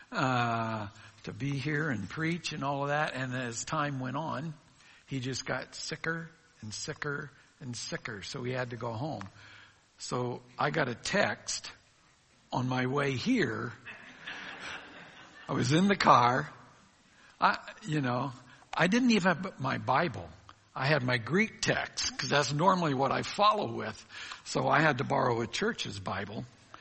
to be here and preach and all of that. And as time went on, he just got sicker and sicker and sicker. So he had to go home. So I got a text on my way here. I was in the car. I didn't even have my Bible. I had my Greek text because that's normally what I follow with. So I had to borrow a church's Bible.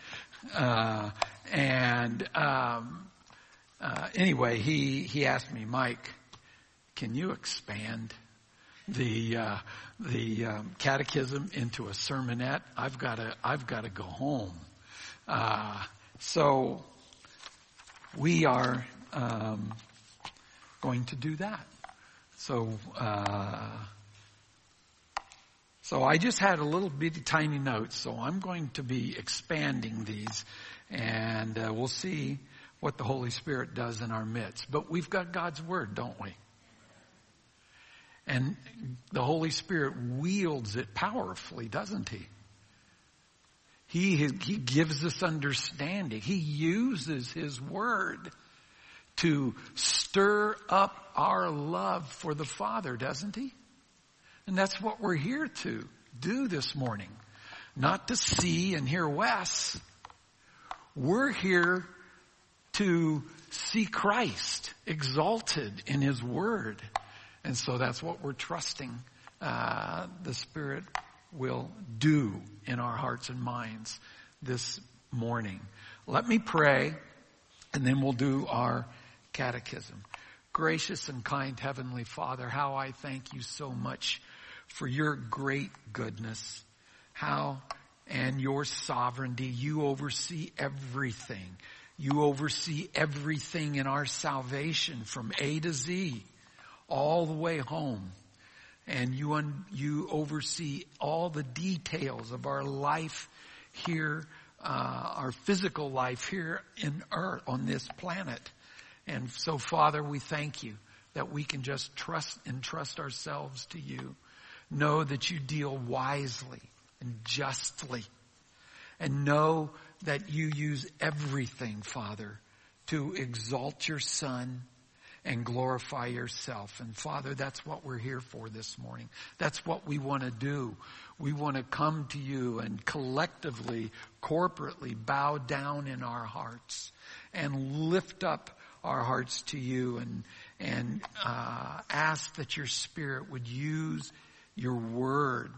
Anyway, he asked me, Mike, can you expand the catechism into a sermonette? I've got to go home. So we are going to do that. So I just had a little bitty tiny notes. So I'm going to be expanding these, and we'll see what the Holy Spirit does in our midst. But we've got God's Word, don't we? And the Holy Spirit wields it powerfully, doesn't He? He gives us understanding. He uses His Word to stir up our love for the Father, doesn't He? And that's what we're here to do this morning. Not to see and hear Wes. We're here to see Christ exalted in His Word. And so that's what we're trusting the Spirit will do in our hearts and minds this morning. Let me pray, and then we'll do our catechism. Gracious and kind Heavenly Father, how I thank you so much for your great goodness, how and your sovereignty. You oversee everything. You oversee everything in our salvation from A to Z, all the way home. And you oversee all the details of our life here, our physical life here in Earth, on this planet. And so, Father, we thank you that we can just entrust ourselves to you. Know that you deal wisely and justly. And know that you use everything, Father, to exalt your Son and glorify yourself. And Father, that's what we're here for this morning. That's what we want to do. We want to come to you and collectively, corporately bow down in our hearts and lift up our hearts to you and ask that your Spirit would use your word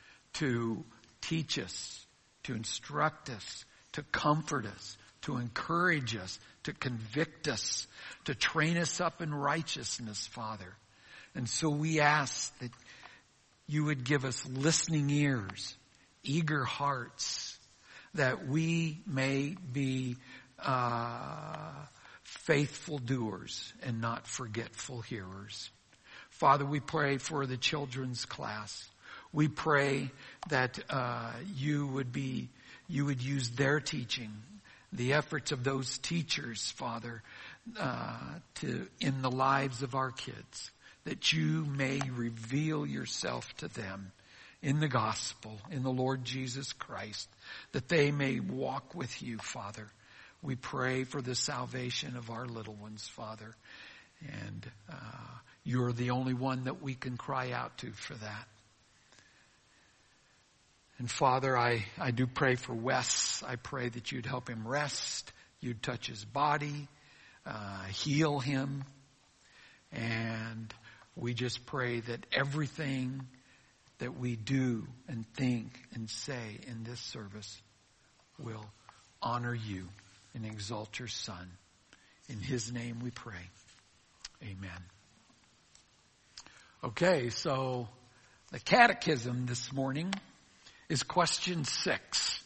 to teach us, to instruct us, to comfort us, to encourage us, to convict us, to train us up in righteousness, Father. And so we ask that you would give us listening ears, eager hearts, that we may be faithful doers and not forgetful hearers. Father, we pray for the children's class. We pray that you would use their teaching, the efforts of those teachers, Father, in the lives of our kids, that you may reveal yourself to them in the gospel, in the Lord Jesus Christ, that they may walk with you, Father. We pray for the salvation of our little ones, Father, and you're the only one that we can cry out to for that. And Father, I do pray for Wes. I pray that you'd help him rest. You'd touch his body, heal him. And we just pray that everything that we do and think and say in this service will honor you and exalt your Son. In his name we pray. Amen. Okay, so the catechism this morning is question 6.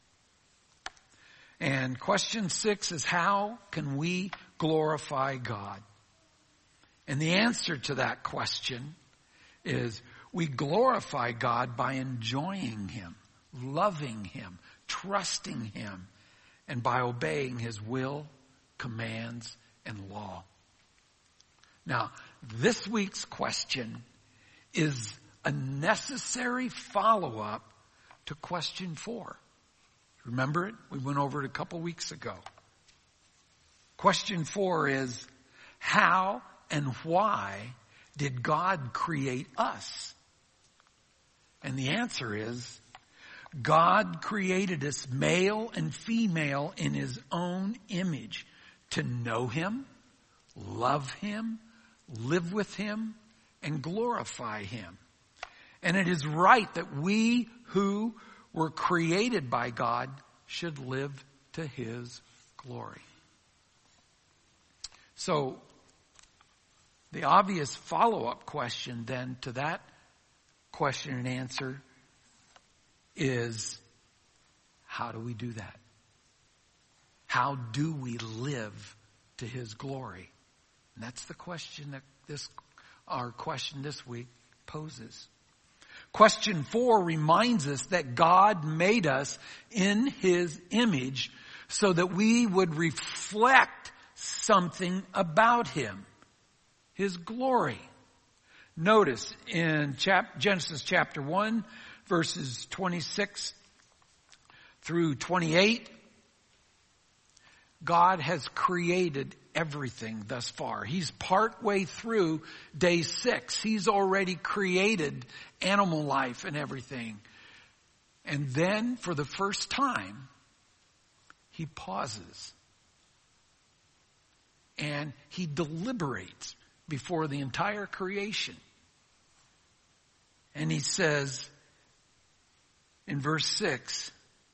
And question 6 is, how can we glorify God? And the answer to that question is, we glorify God by enjoying Him, loving Him, trusting Him, and by obeying His will, commands, and law. Now, this week's question is a necessary follow-up to question 4. Remember it? We went over it a couple weeks ago. Question 4 is, how and why did God create us? And the answer is, God created us male and female in His own image to know Him, love Him, live with Him, and glorify Him. And it is right that we who were created by God should live to His glory. So, the obvious follow-up question then to that question and answer is, how do we do that? How do we live to His glory? And that's the question that our question this week poses. Question 4 reminds us that God made us in His image so that we would reflect something about Him, His glory. Notice in Genesis chapter 1, verses 26 through 28, God has created everything thus far. He's partway through day 6. He's already created animal life and everything. And then, for the first time, He pauses. And He deliberates before the entire creation. And He says in verse 6,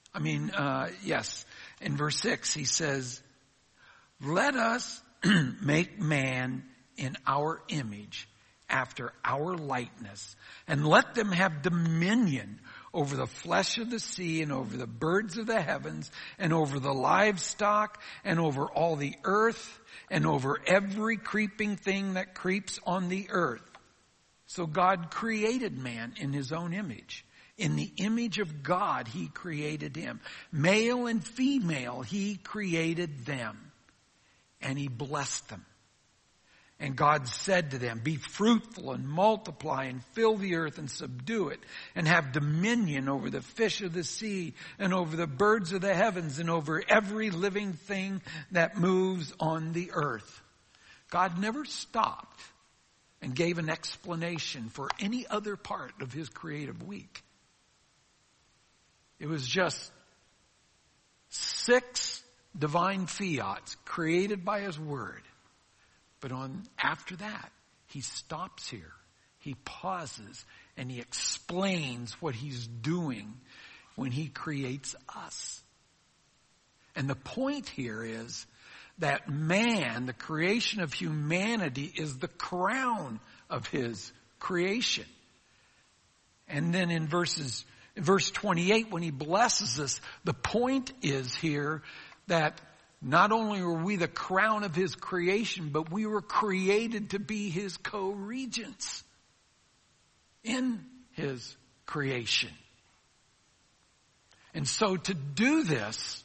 in verse 6 He says, "Let us make man in our image, after our likeness, and let them have dominion over the flesh of the sea, and over the birds of the heavens, and over the livestock, and over all the earth, and over every creeping thing that creeps on the earth." So God created man in His own image. In the image of God, He created him. Male and female, He created them. And He blessed them. And God said to them, "Be fruitful and multiply and fill the earth and subdue it, and have dominion over the fish of the sea and over the birds of the heavens and over every living thing that moves on the earth." God never stopped and gave an explanation for any other part of His creative week. It was just 6 divine fiats created by His word. But after that, He stops here. He pauses and He explains what He's doing when He creates us. And the point here is that man, the creation of humanity, is the crown of His creation. And then in verse 28, when He blesses us, the point is here that not only were we the crown of His creation, but we were created to be His co-regents in His creation. And so to do this,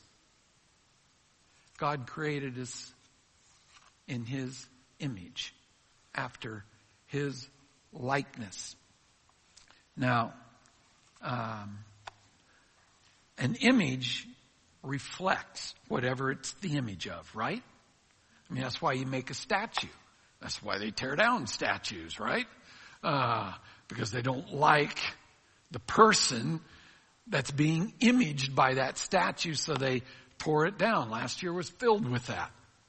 God created us in His image, after His likeness. Now, an image reflects whatever it's the image of, right? I mean, that's why you make a statue. That's why they tear down statues, right? Because they don't like the person that's being imaged by that statue, so they tore it down. Last year was filled with that.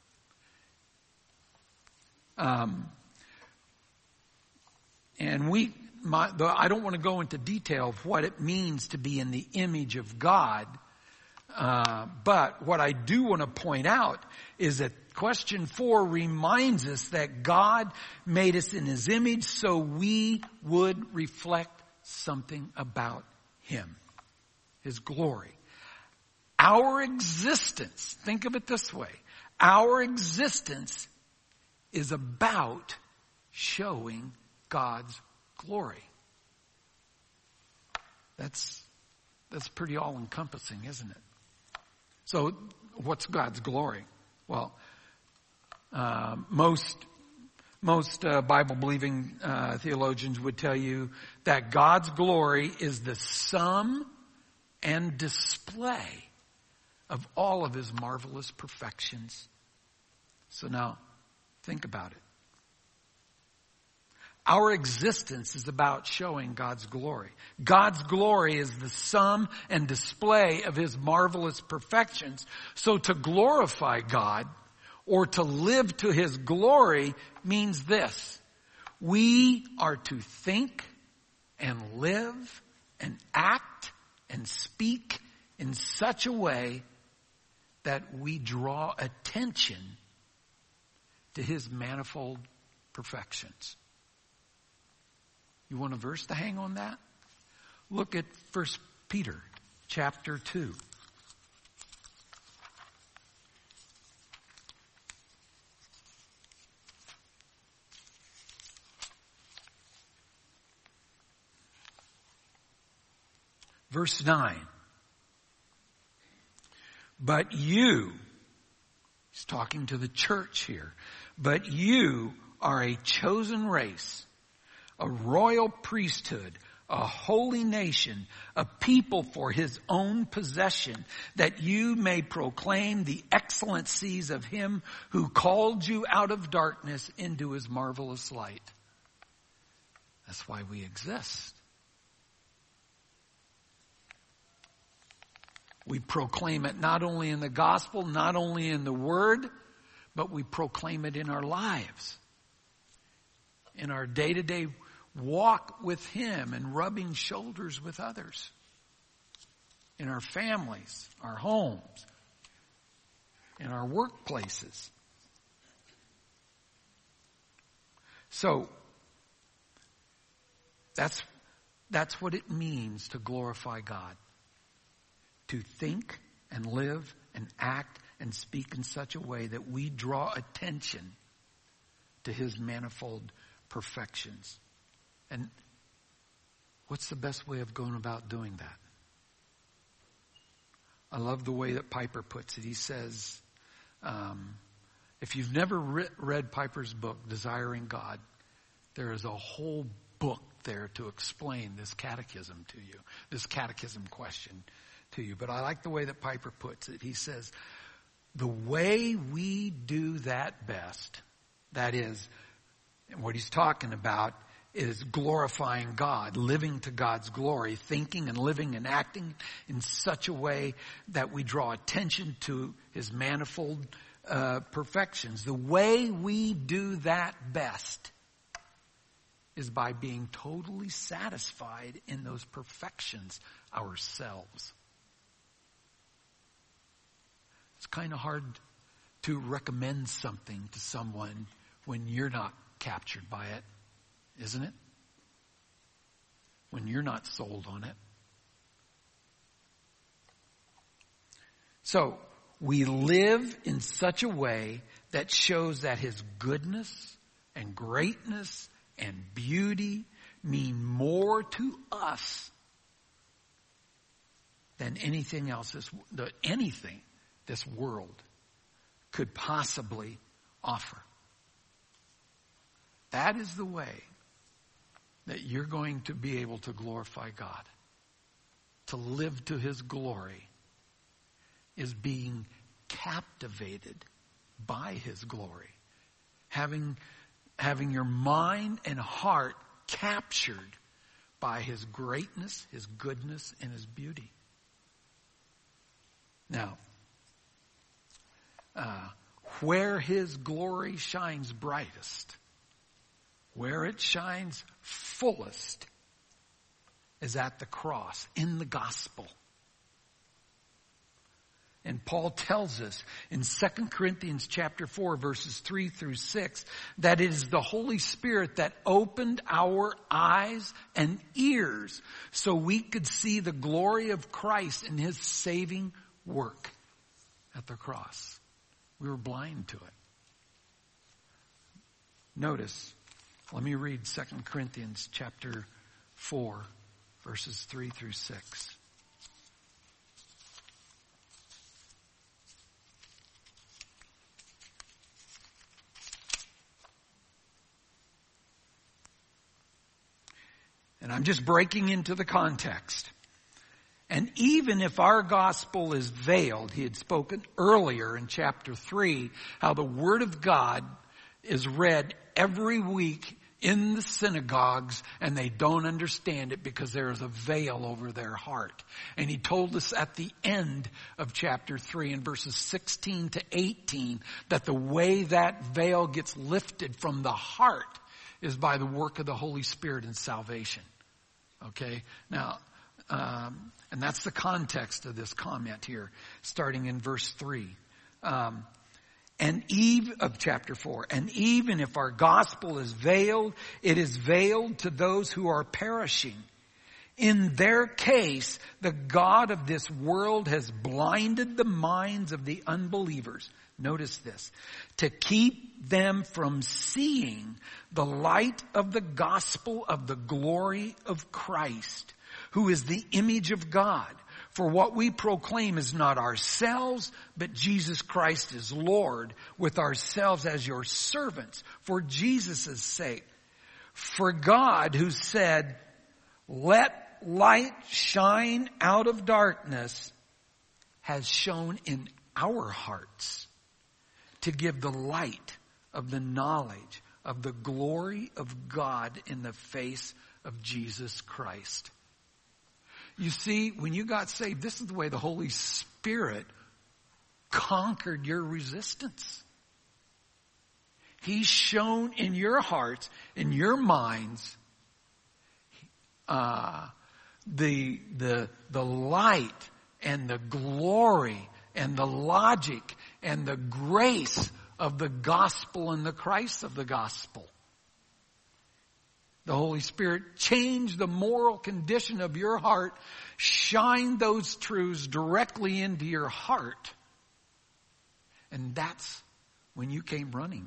I don't want to go into detail of what it means to be in the image of God. But what I do want to point out is that question 4 reminds us that God made us in His image so we would reflect something about Him, His glory. Our existence, think of it this way, our existence is about showing God's glory. That's pretty all-encompassing, isn't it? So, what's God's glory? Well, most Bible-believing theologians would tell you that God's glory is the sum and display of all of His marvelous perfections So now, think about it. Our existence is about showing God's glory. God's glory is the sum and display of His marvelous perfections. So to glorify God or to live to His glory means this. We are to think and live and act and speak in such a way that we draw attention to His manifold perfections. You want a verse to hang on that? Look at 1 Peter chapter 2. Verse 9. But you, he's talking to the church here, but you are a chosen race, a royal priesthood, a holy nation, a people for His own possession, that you may proclaim the excellencies of Him who called you out of darkness into His marvelous light. That's why we exist. We proclaim it not only in the gospel, not only in the word, but we proclaim it in our lives. In our day-to-day walk with Him and rubbing shoulders with others. In our families, our homes, in our workplaces. So, that's what it means to glorify God. To think and live and act and speak in such a way that we draw attention to His manifold perfections. And what's the best way of going about doing that? I love the way that Piper puts it. He says, if you've never read Piper's book, Desiring God, there is a whole book there to explain this catechism to you, this catechism question to you. But I like the way that Piper puts it. He says, the way we do that best, that is, and what he's talking about is glorifying God, living to God's glory, thinking and living and acting in such a way that we draw attention to His manifold perfections. The way we do that best is by being totally satisfied in those perfections ourselves. It's kind of hard to recommend something to someone when you're not captured by it, isn't it? When you're not sold on it. So, we live in such a way that shows that His goodness and greatness and beauty mean more to us than anything else, anything this world could possibly offer. That is the way that you're going to be able to glorify God. To live to His glory is being captivated by His glory. Having your mind and heart captured by His greatness, His goodness, and His beauty. Now, where His glory shines brightest, where it shines fullest, is at the cross, in the gospel. And Paul tells us in 2 Corinthians chapter 4, verses 3 through 6, that it is the Holy Spirit that opened our eyes and ears so we could see the glory of Christ in His saving work at the cross. We were blind to it. Notice, let me read 2 Corinthians chapter 4, verses 3 through 6. And I'm just breaking into the context. And even if our gospel is veiled, he had spoken earlier in chapter 3, how the word of God is read every week in the synagogues, and they don't understand it because there is a veil over their heart. And he told us at the end of chapter 3 in verses 16 to 18 that the way that veil gets lifted from the heart is by the work of the Holy Spirit in salvation. Okay? Now, and that's the context of this comment here, starting in verse 3. Of chapter 4. And even if our gospel is veiled, it is veiled to those who are perishing. In their case, the God of this world has blinded the minds of the unbelievers. Notice this. To keep them from seeing the light of the gospel of the glory of Christ, who is the image of God. For what we proclaim is not ourselves, but Jesus Christ is Lord, with ourselves as your servants, for Jesus' sake. For God, who said, let light shine out of darkness, has shone in our hearts to give the light of the knowledge of the glory of God in the face of Jesus Christ. You see, when you got saved, this is the way the Holy Spirit conquered your resistance. He's shown in your hearts, in your minds, the light and the glory and the logic and the grace of the gospel and the Christ of the gospel. The Holy Spirit changed the moral condition of your heart, shined those truths directly into your heart. And that's when you came running.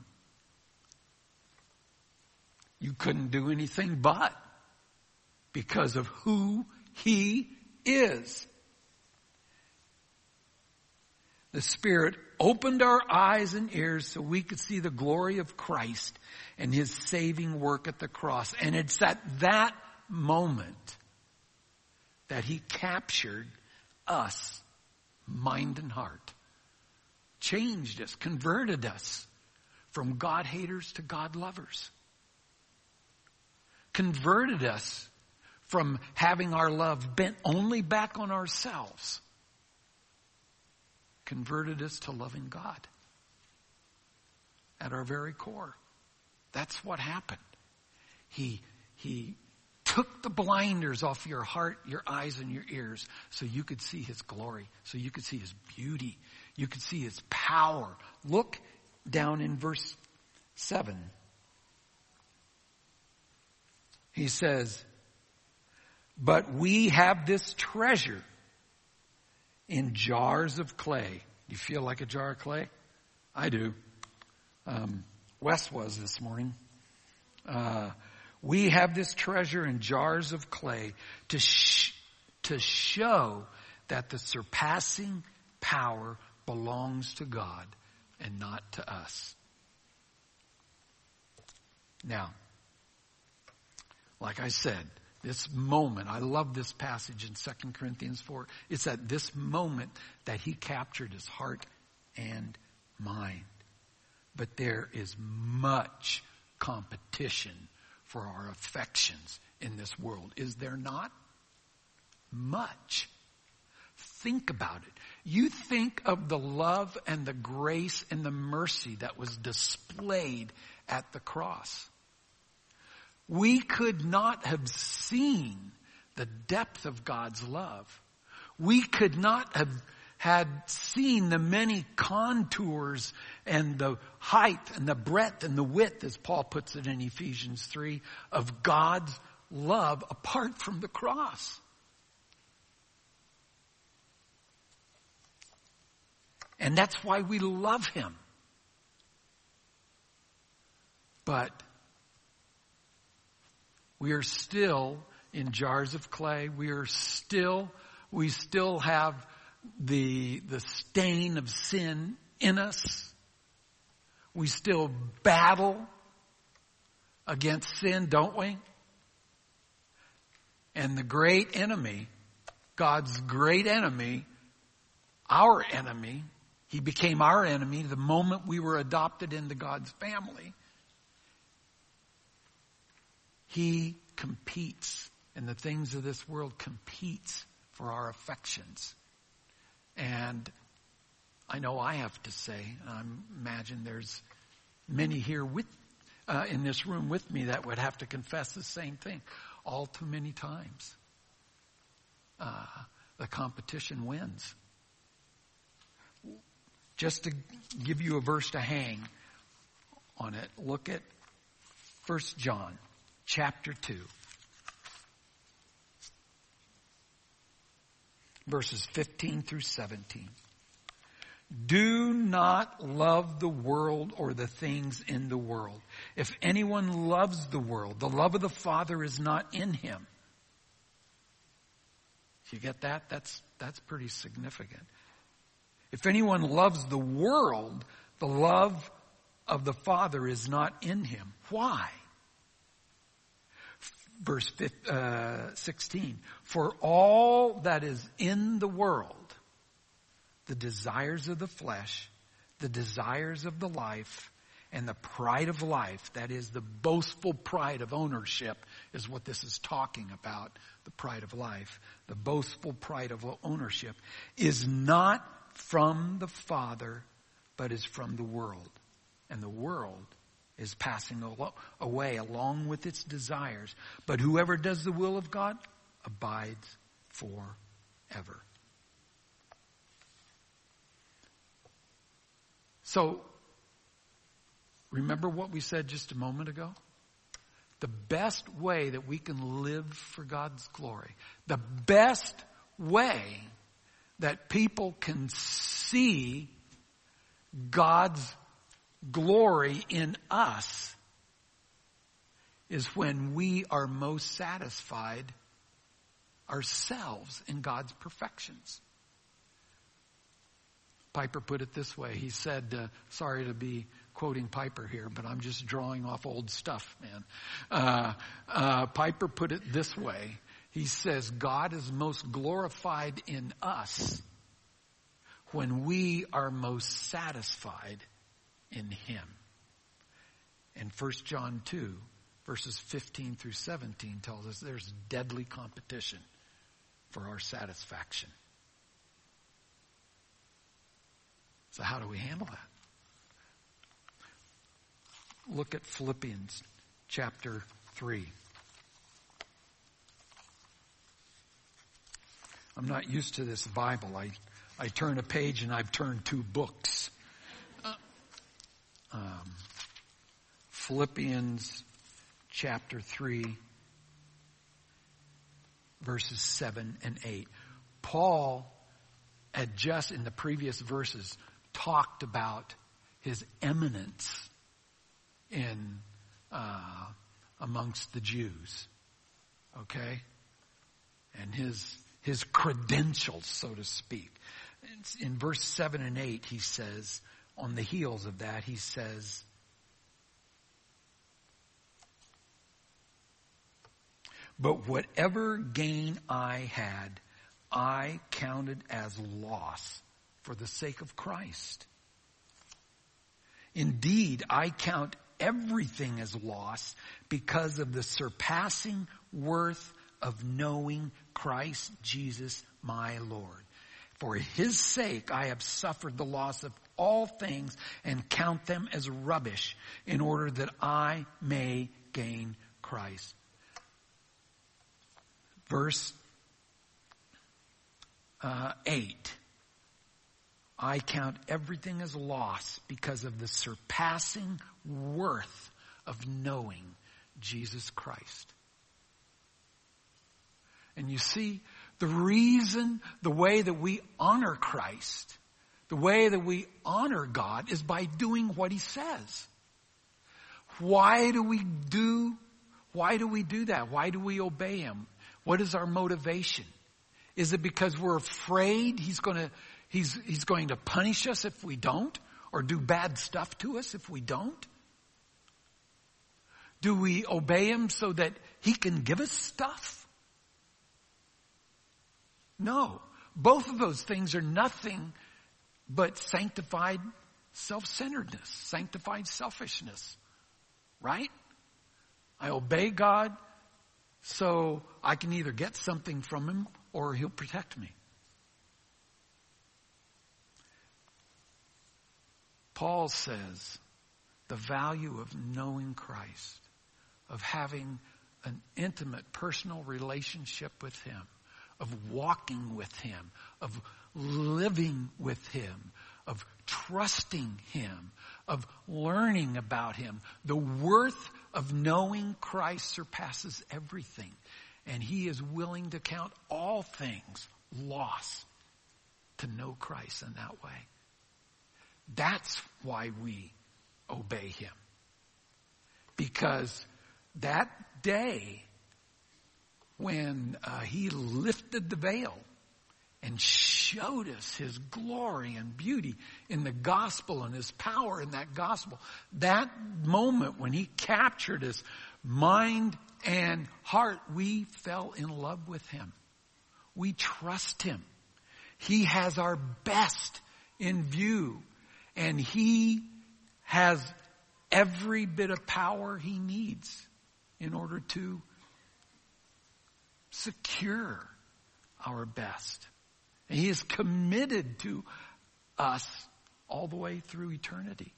You couldn't do anything but because of who He is. The Spirit opened our eyes and ears so we could see the glory of Christ and His saving work at the cross. And it's at that moment that He captured us, mind and heart. Changed us, converted us from God haters to God lovers. Converted us from having our love bent only back on ourselves. Converted us to loving God at our very core. That's what happened. He took the blinders off your heart, your eyes, and your ears so you could see His glory, so you could see His beauty, you could see His power. Look down in verse 7. He says, but we have this treasure in jars of clay. You feel like a jar of clay? I do. Wes was this morning. We have this treasure in jars of clay to show that the surpassing power belongs to God and not to us. Now, like I said, this moment, I love this passage in 2 Corinthians 4. It's at this moment that He captured his heart and mind. But there is much competition for our affections in this world. Is there not? Much. Think about it. You think of the love and the grace and the mercy that was displayed at the cross. We could not have seen the depth of God's love. We could not have had seen the many contours and the height and the breadth and the width, as Paul puts it in Ephesians 3, of God's love apart from the cross. And that's why we love Him. But we are still in jars of clay. We still have the stain of sin in us. We still battle against sin, don't we? And the great enemy God's great enemy, our enemy. He became our enemy the moment we were adopted into God's family. He competes, and the things of this world competes for our affections. And I know I have to say, and I imagine there's many here in this room with me that would have to confess the same thing. All too many times, the competition wins. Just to give you a verse to hang on it, look at 1 John chapter 2. Verses 15 through 17. Do not love the world or the things in the world. If anyone loves the world, the love of the Father is not in him. You get that? That's pretty significant. If anyone loves the world, the love of the Father is not in him. Why? Verse 16. For all that is in the world, the desires of the flesh, the desires of the life, and the pride of life, that is the boastful pride of ownership, is what this is talking about, the pride of life. The boastful pride of ownership is not from the Father, but is from the world. And the world is passing away along with its desires. But whoever does the will of God abides forever. So, remember what we said just a moment ago? The best way that we can live for God's glory, the best way that people can see God's glory in us is when we are most satisfied ourselves in God's perfections. Piper put it this way. He said, sorry to be quoting Piper here, but I'm just drawing off old stuff, man. Piper put it this way. He says, God is most glorified in us when we are most satisfied in Him. And 1 John 2, verses 15 through 17 tells us there's deadly competition for our satisfaction. So how do we handle that? Look at Philippians chapter 3. I'm not used to this Bible. I turn a page and I've turned 2 books. Philippians chapter 3, verses 7 and 8. Paul had just in the previous verses talked about his eminence in amongst the Jews, okay, and his credentials, so to speak. In verse 7 and 8, he says, on the heels of that, he says, but whatever gain I had, I counted as loss for the sake of Christ. Indeed, I count everything as loss because of the surpassing worth of knowing Christ Jesus my Lord. For His sake I have suffered the loss of all things and count them as rubbish in order that I may gain Christ. Verse 8. I count everything as loss because of the surpassing worth of knowing Jesus Christ. And you see, the way that we honor Christ, the way that we honor God is by doing what He says. Why do we do that? Why do we obey Him? What is our motivation? Is it because we're afraid He's going to punish us if we don't? Or do bad stuff to us if we don't? Do we obey Him so that He can give us stuff? No. Both of those things are nothing but sanctified self-centeredness, sanctified selfishness. Right? I obey God so I can either get something from him or he'll protect me. Paul says the value of knowing Christ, of having an intimate personal relationship with him, of walking with him, of living with him, of trusting him, of learning about him. The worth of knowing Christ surpasses everything. And he is willing to count all things loss to know Christ in that way. That's why we obey him. Because that day when he lifted the veil and showed us his glory and beauty in the gospel and his power in that gospel, that moment when he captured us, mind and heart, we fell in love with him. We trust him. He has our best in view. And he has every bit of power he needs in order to secure our best. And he is committed to us all the way through eternity.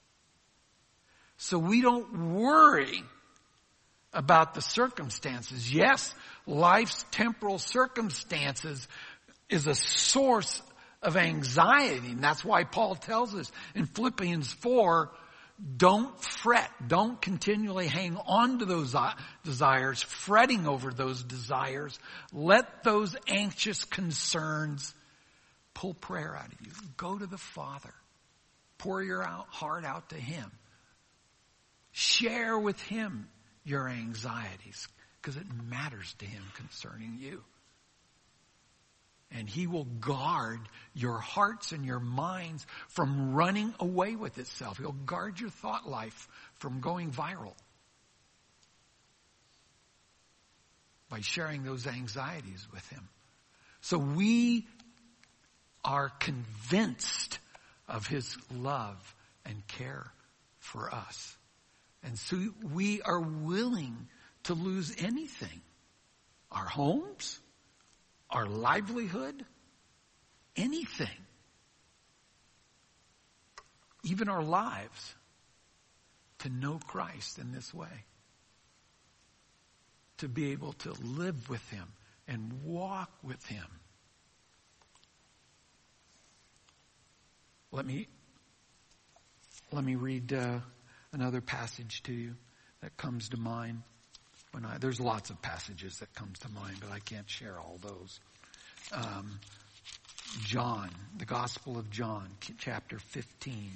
So we don't worry about the circumstances. Yes, life's temporal circumstances is a source of anxiety. And that's why Paul tells us in Philippians 4, don't fret. Don't continually hang on to those desires, fretting over those desires. Let those anxious concerns pull prayer out of you. Go to the Father. Pour your heart out to him. Share with him your anxieties because it matters to him concerning you. And he will guard your hearts and your minds from running away with itself. He'll guard your thought life from going viral by sharing those anxieties with him. So we are convinced of his love and care for us. And so we are willing to lose anything. Our homes, our livelihood, anything, even our lives, to know Christ in this way. To be able to live with him and walk with him. Let me read another passage to you that comes to mind. There's lots of passages that comes to mind, but I can't share all those. John, the Gospel of John, chapter 15.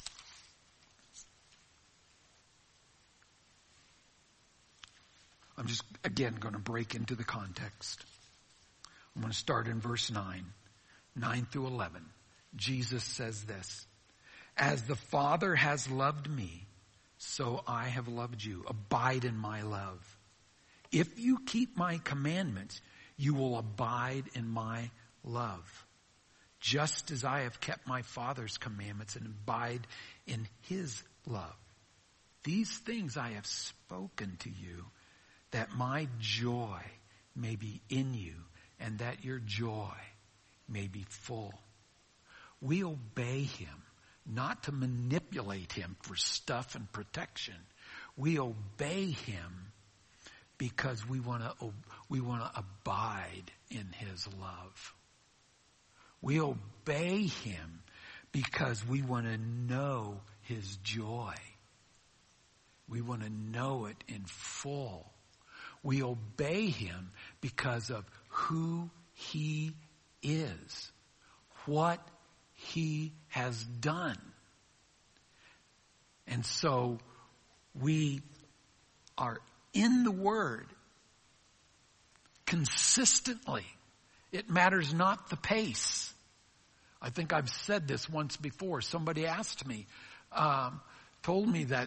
I'm just, again, going to break into the context. I'm going to start in verse 9 through 11. Jesus says this, "As the Father has loved me, so I have loved you. Abide in my love. If you keep my commandments, you will abide in my love, just as I have kept my Father's commandments and abide in his love. These things I have spoken to you, that my joy may be in you, and that your joy may be full." We obey him, not to manipulate him for stuff and protection. We obey him because we want to abide in his love. We obey him because we want to know his joy. We want to know it in full. We obey him because of who he is, what he has done. And so we are in the Word consistently. It matters not the pace. I think I've said this once before. Somebody asked me, told me that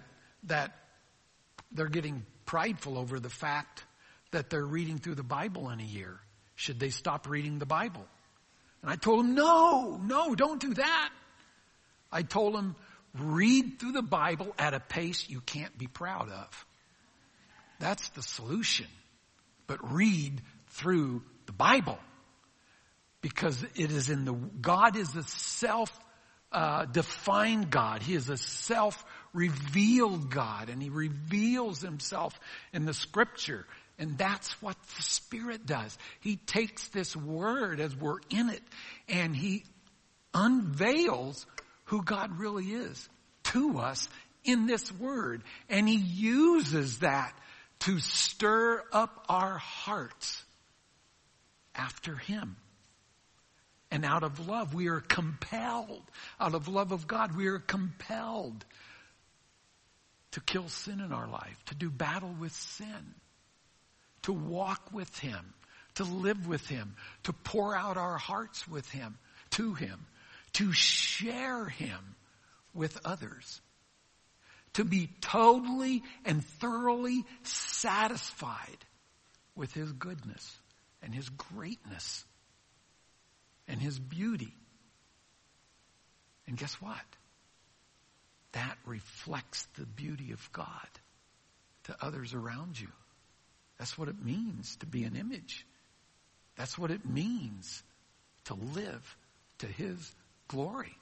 they're getting prideful over the fact that they're reading through the Bible in a year. Should they stop reading the Bible? And I told him, no, don't do that. I told him, read through the Bible at a pace you can't be proud of. That's the solution. But read through the Bible. Because it is God is a self-defined God. He is a self-revealed God. And He reveals Himself in the Scripture. And that's what the Spirit does. He takes this Word as we're in it, and He unveils who God really is to us in this Word. And He uses that to stir up our hearts after Him. And out of love, we are compelled, out of love of God, we are compelled to kill sin in our life, to do battle with sin, to walk with Him, to live with Him, to pour out our hearts with Him, to Him, to share Him with others, to be totally and thoroughly satisfied with His goodness and His greatness and His beauty. And guess what? That reflects the beauty of God to others around you. That's what it means to be an image. That's what it means to live to His glory.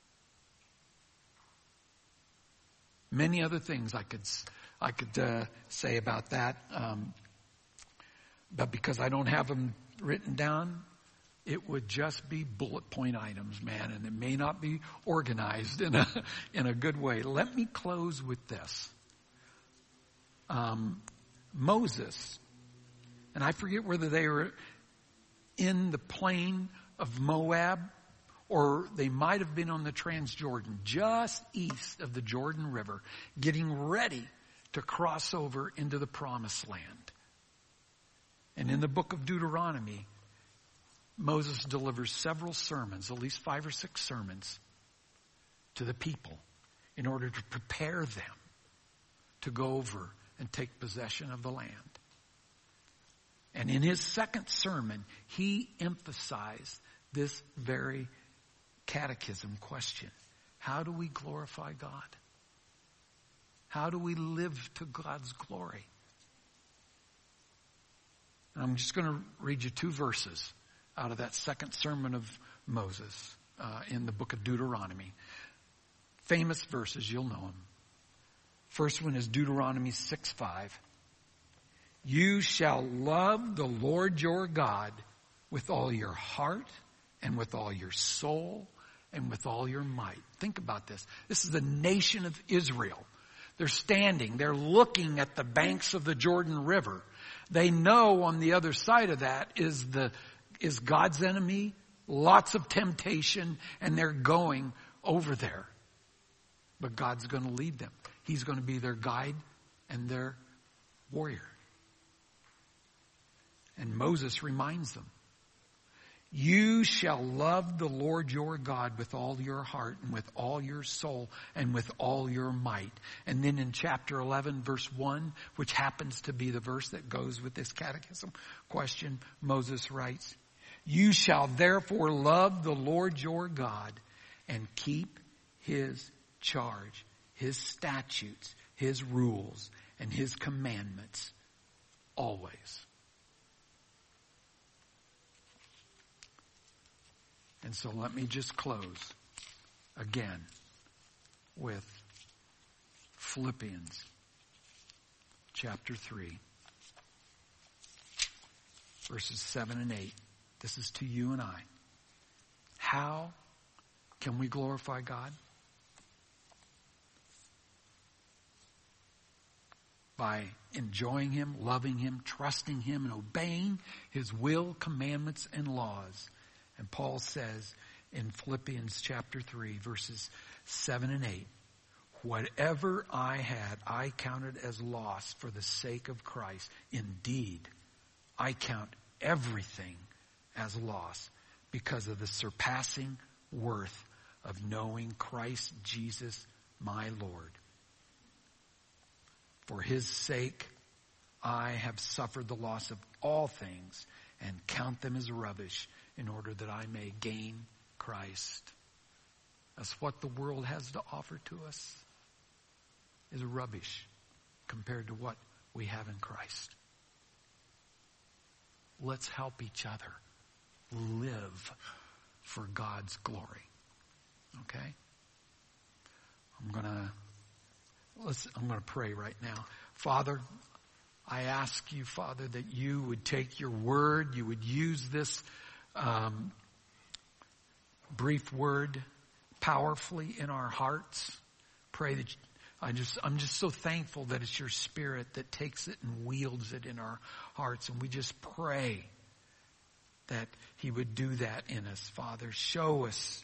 Many other things I could say about that, but because I don't have them written down, it would just be bullet point items, man, and it may not be organized in a good way. Let me close with this. Moses, and I forget whether they were in the plain of Moab or they might have been on the Transjordan, just east of the Jordan River, getting ready to cross over into the Promised Land. And in the book of Deuteronomy, Moses delivers several sermons, at least 5 or 6 sermons, to the people in order to prepare them to go over and take possession of the land. And in his second sermon, he emphasized this very catechism question. How do we glorify God? How do we live to God's glory? And I'm just going to read you 2 verses out of that second sermon of Moses in the book of Deuteronomy. Famous verses, you'll know them. First one is Deuteronomy 6:5. You shall love the Lord your God with all your heart and with all your soul and with all your might. Think about this. This is the nation of Israel. They're standing, they're looking at the banks of the Jordan River. They know on the other side of that is God's enemy, lots of temptation, and they're going over there. But God's going to lead them. He's going to be their guide and their warrior. And Moses reminds them, you shall love the Lord your God with all your heart and with all your soul and with all your might. And then in chapter 11, verse 1, which happens to be the verse that goes with this catechism question, Moses writes, you shall therefore love the Lord your God and keep His charge, His statutes, His rules, and His commandments always. And so let me just close again with Philippians chapter 3, verses 7 and 8. This is to you and I. How can we glorify God? By enjoying Him, loving Him, trusting Him, and obeying His will, commandments, and laws. And Paul says in Philippians chapter 3, verses 7 and 8, whatever I had, I counted as loss for the sake of Christ. Indeed, I count everything as loss because of the surpassing worth of knowing Christ Jesus my Lord. For His sake, I have suffered the loss of all things and count them as rubbish in order that I may gain Christ. That's what the world has to offer to us, is rubbish compared to what we have in Christ. Let's help each other live for God's glory. Okay? I'm going to pray right now. Father, I ask you, Father, that you would take your word, you would use this brief word powerfully in our hearts. Pray that I'm just so thankful that it's your Spirit that takes it and wields it in our hearts. And we just pray that he would do that in us, Father. Show us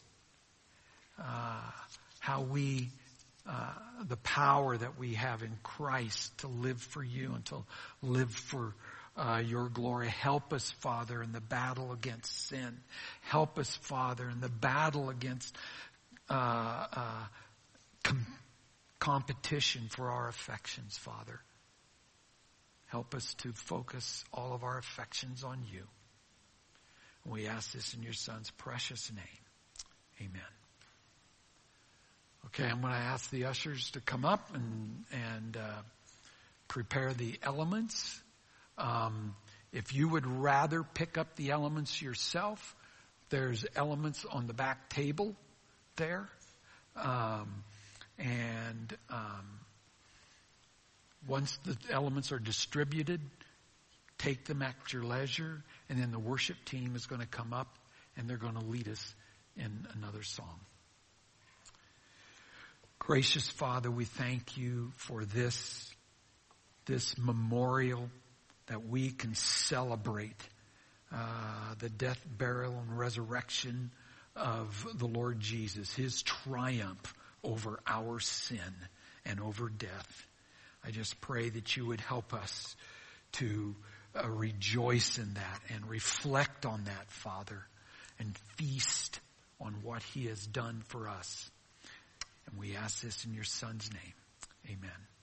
how we, the power that we have in Christ to live for you and to live for your glory. Help us, Father, in the battle against sin. Help us, Father, in the battle against competition for our affections, Father. Help us to focus all of our affections on you. We ask this in your Son's precious name. Amen. Okay, I'm going to ask the ushers to come up and prepare the elements. If you would rather pick up the elements yourself, there's elements on the back table there. Once the elements are distributed, take them at your leisure, and then the worship team is going to come up and they're going to lead us in another song. Gracious Father, we thank you for this memorial that we can celebrate the death, burial, and resurrection of the Lord Jesus, his triumph over our sin and over death. I just pray that you would help us to rejoice in that and reflect on that, Father, and feast on what he has done for us. And we ask this in your Son's name. Amen.